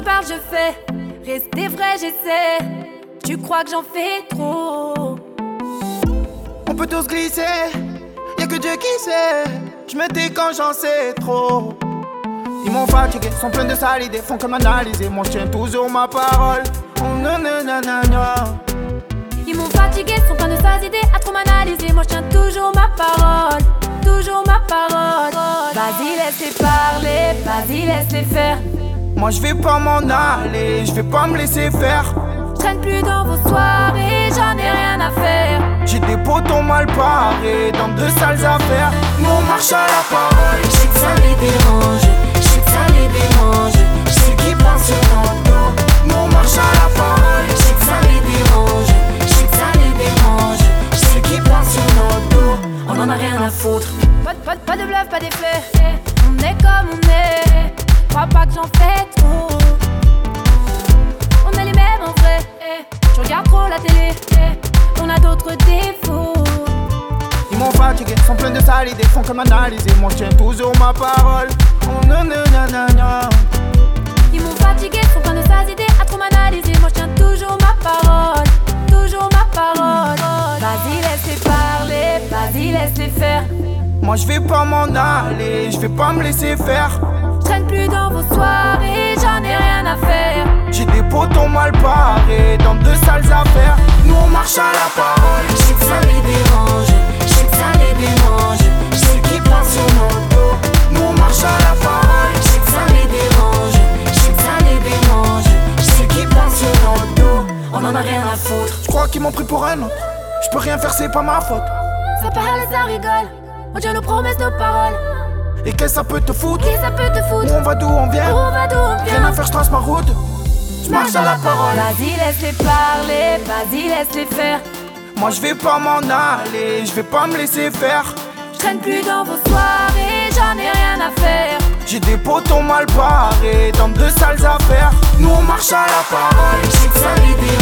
parle, je fais. Rester vrai, j'essaie. Tu crois que j'en fais trop? On peut tous glisser, y'a que Dieu qui sait. Je me dis quand j'en sais trop. Ils m'ont fatigué, sont pleins de sales idées, font que m'analyser. Moi je tiens toujours ma parole. Oh nanana. Ils m'ont fatigué, sont pleins de sales idées, à trop m'analyser. Moi je tiens toujours ma parole. Toujours ma parole. Vas-y laisse-les parler, vas-y laisse-les faire. Moi je vais pas m'en aller, je vais pas me laisser faire. Je traîne plus dans vos soirées, j'en ai rien à faire. J'ai des potons mal parés dans de sales affaires. Nous on marche à la parole. Je sais que ça les dérange, je sais que ça les dérange. Je sais qu'ils pensent sur notre dos. Nous on marche à la parole. Je sais que ça les dérange, je sais que ça les dérange. Je sais qu'ils pensent sur notre dos. On en a rien à foutre. Pas de bluff, pas d'effet. On est comme on est. Crois pas que j'en fais trop. On est les mêmes en vrai. Je regarde trop la télé. On a d'autres défauts. Ils m'ont fatigué, sont pleins de sales idées, font que m'analyser. Moi je tiens toujours ma parole. Oh nanana. Ils m'ont fatigué, sont pleins de sales idées, à trop m'analyser. Moi je tiens toujours ma parole. Toujours ma parole. Vas-y laisse-les parler, vas-y laisse-les faire. Moi je vais pas m'en aller, je vais pas me laisser faire. Je traîne plus dans vos soirées, j'en ai rien à faire. J'ai des potons mal parés dans de sales affaires. Nous on marche à la parole. Je sais que ça les dérange, je sais que ça les dérange. Je sais qu'ils pensent sur notre dos. Nous on marche à la parole. Je sais que ça les dérange, je sais que ça les dérange. Je sais qu'ils pensent sur notre dos. On en a rien à foutre. Je crois qu'ils m'ont pris pour un autre. Je peux rien faire, c'est pas ma faute. Ça parle et ça rigole. On tient nos promesses, nos paroles. Et qu'est-ce que ça peut te foutre? Qui ça peut te foutre? Où on va, d'où on vient? Où on va, d'où on vient? Rien à faire, je trace ma route. Je marche à la parole. Vas-y laisse-les parler, vas-y laisse-les faire. Moi je vais pas m'en aller, je vais pas me laisser faire. Je traîne plus dans vos soirées, j'en ai rien à faire. J'ai des potons mal parés dans de sales affaires. Nous on marche à la parole. Je sais que ça les dérange.